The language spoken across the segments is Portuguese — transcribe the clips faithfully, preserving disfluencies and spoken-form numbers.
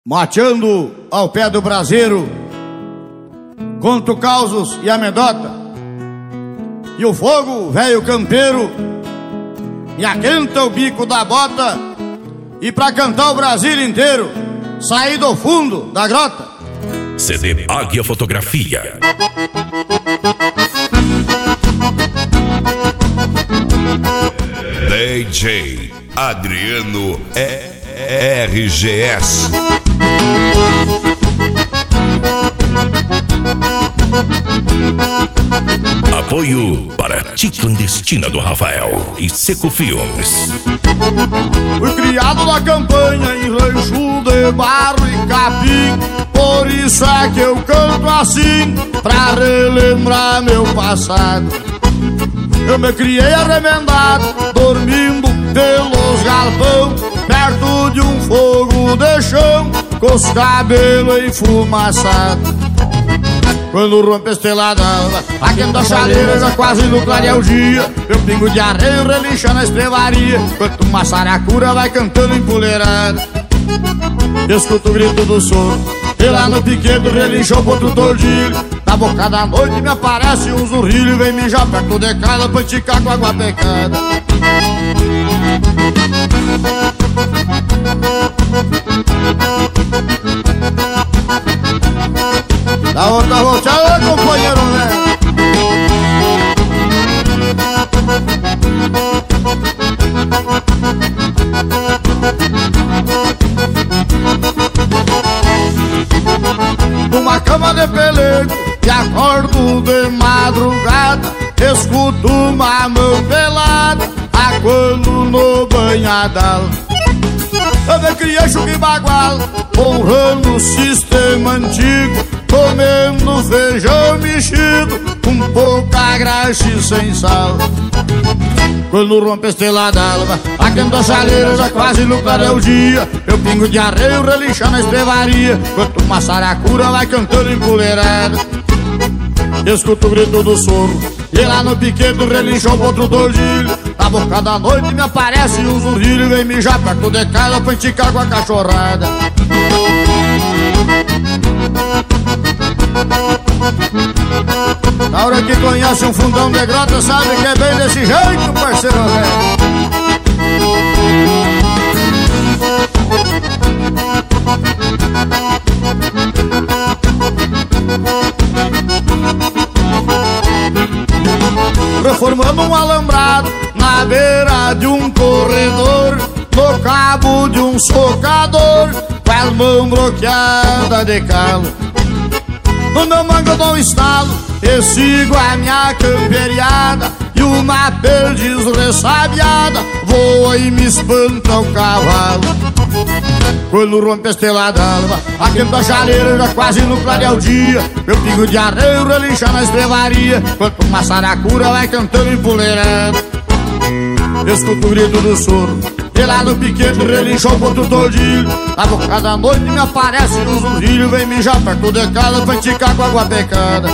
Mateando ao pé do braseiro, conto causos e amedota, e o fogo, velho campeiro, me aquenta o bico da bota, e pra cantar o Brasil inteiro, saí do fundo da grota. C D Águia Fotografia. D J Adriano R G S. Apoio para Tia Clandestina do Rafael e Seco Filmes. Fui criado na campanha em rancho de barro e capim, por isso é que eu canto assim, pra relembrar meu passado. Eu me criei arremendado, dormindo pelos galpão, perto de um fogo de chão, com os cabelos enfumaçados. Quando rompe a estrela d'alva, aquenta a chaleira, já quase no clarear o dia, meu pingo de arreio relincha na estrevaria, enquanto uma saracura vai cantando empoleirada. Escuto o grito do sono, e lá no piquedo relincha o potro tordilho. Na boca da noite me aparece um zurrilho e vem mijar perto de casa pra esticar com água pecada. Dá outra volteada, companheiro, né? Numa cama de pelego e acordo de madrugada, escuto uma mão pelada aguando no banhadal. Eu me criei chuque bagual, honrando o sistema antigo, comendo feijão mexido, com pouca graxa e sem sal. Quando rompe a estrela d'alva, aquenta a chaleira, já quase no clarear o dia, meu pingo de arreio relincha na estrevaria, enquanto uma saracura vai cantando empoleirada. Escuto o grito do soro, e lá no piquedo relincha o potro tordilho. Na boca da noite me aparece um zurrilho e vem mijar perto de casa pra esticar com a cachorrada. Na hora que conhece um fundão de grota, sabe que é bem desse jeito, parceiro velho. Reformando um alambrado na beira de um corredor, no cabo de um socador, com as mãos bloqueadas de calo. No meu mango eu dou um estalo e sigo a minha camperiada, e uma perdiz ressabiada voa e me espanta o cavalo. Quando rompe a estrela d'alva, aquenta a chaleira, já quase no clarear o dia, meu pingo de arreio relincha na estrevaria, enquanto uma saracura vai cantando empoleirada. Escuto o grito do soro, e lá no piquete relincha o potro tordilho. Na boca da noite me aparece um zurrilho, vem mijar perto de casa pra esticar com água pecada.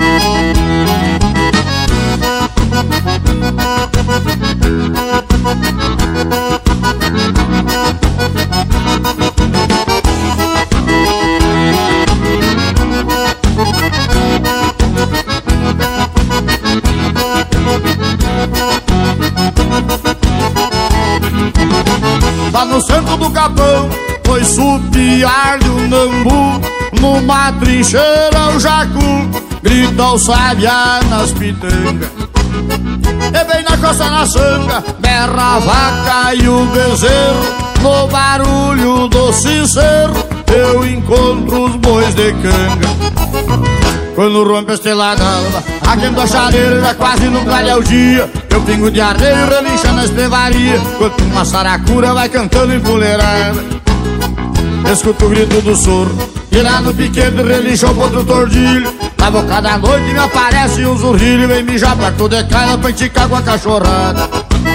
Lá no centro do capão foi supiar-lhe o nambu, numa trincheira o jacu grita o sabiá nas pitangas. E bem na costa na sanga berra a vaca e o bezerro, no barulho do sincero eu encontro os bois de canga. Quando rompe a estrela d'alva, aquenta a chaleira, já quase no clarear o dia, meu pingo de arreio relincha na estrevaria, enquanto uma saracura vai cantando empoleirada. Escuto o grito do soro, e lá no piquete relincha o potro tordilho. Na boca da noite me aparece um zurrilho e vem mijar perto de casa pra esticar com a cachorrada.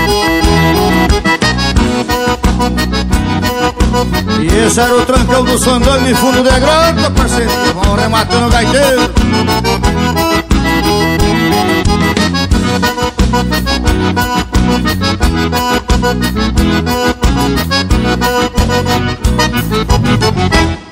E esse era o trancão do Sandano em fundo de grota, parceiro, vão rematando o gaiteiro. Thank you.